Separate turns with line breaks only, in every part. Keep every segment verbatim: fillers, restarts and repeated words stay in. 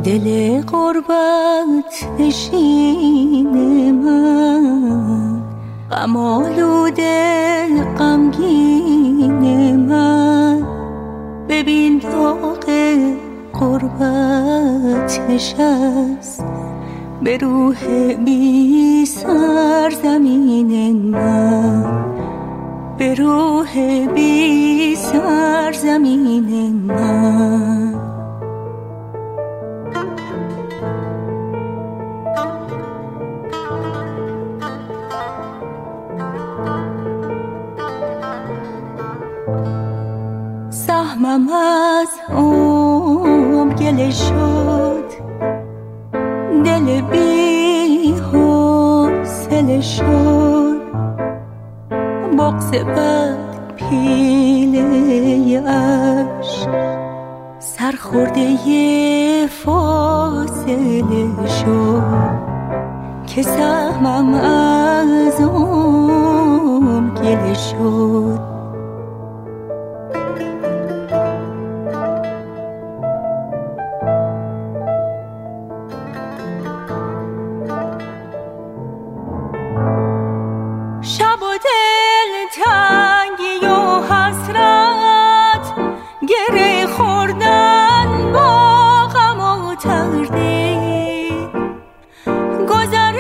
دل غربت نشین من، غم آلوده غمگین من، ببین داغ غربت نشست به روح بی سرزمین من، به روح بی سرزمین من. سهمم از عمر گله شد، دل بی حوصله شد، بغض بد پیله عشق سرخورده فاصله شد، که سهمم از عمر گله شد. شب و دل تنگی و حسرت، گره خوردن با غم و تردید، گذر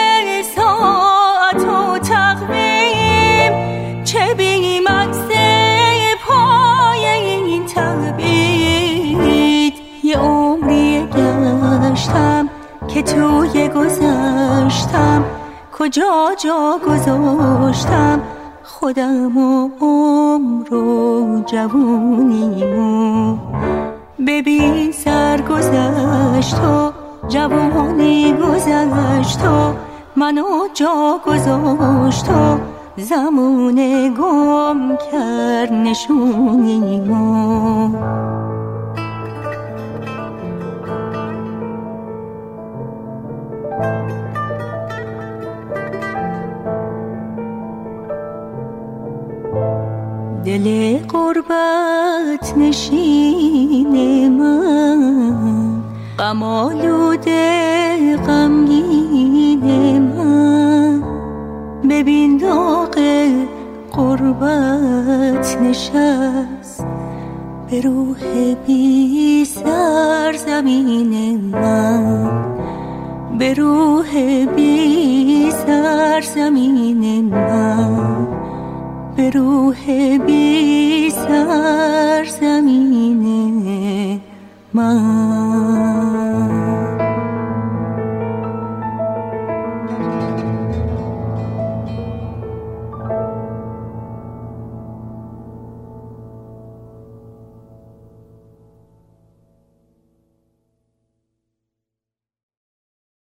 ساعت و تقویم، چه بیم عکس پای این تبعید. یه عمری گشتم که توی گذشتم، کجا جا گذاشتم خودم و عمر و جوونیمو. ببین سر گذشت و جوانی گذشت و منو جا گذاشت و زمونه گم کرد نشونیمو. دل غربت نشین من، غم آلوده غمگین من، ببین داغ غربت نشست به روح بی سرزمین من، به روح بی سرزمین من، به روح بی سرزمین من.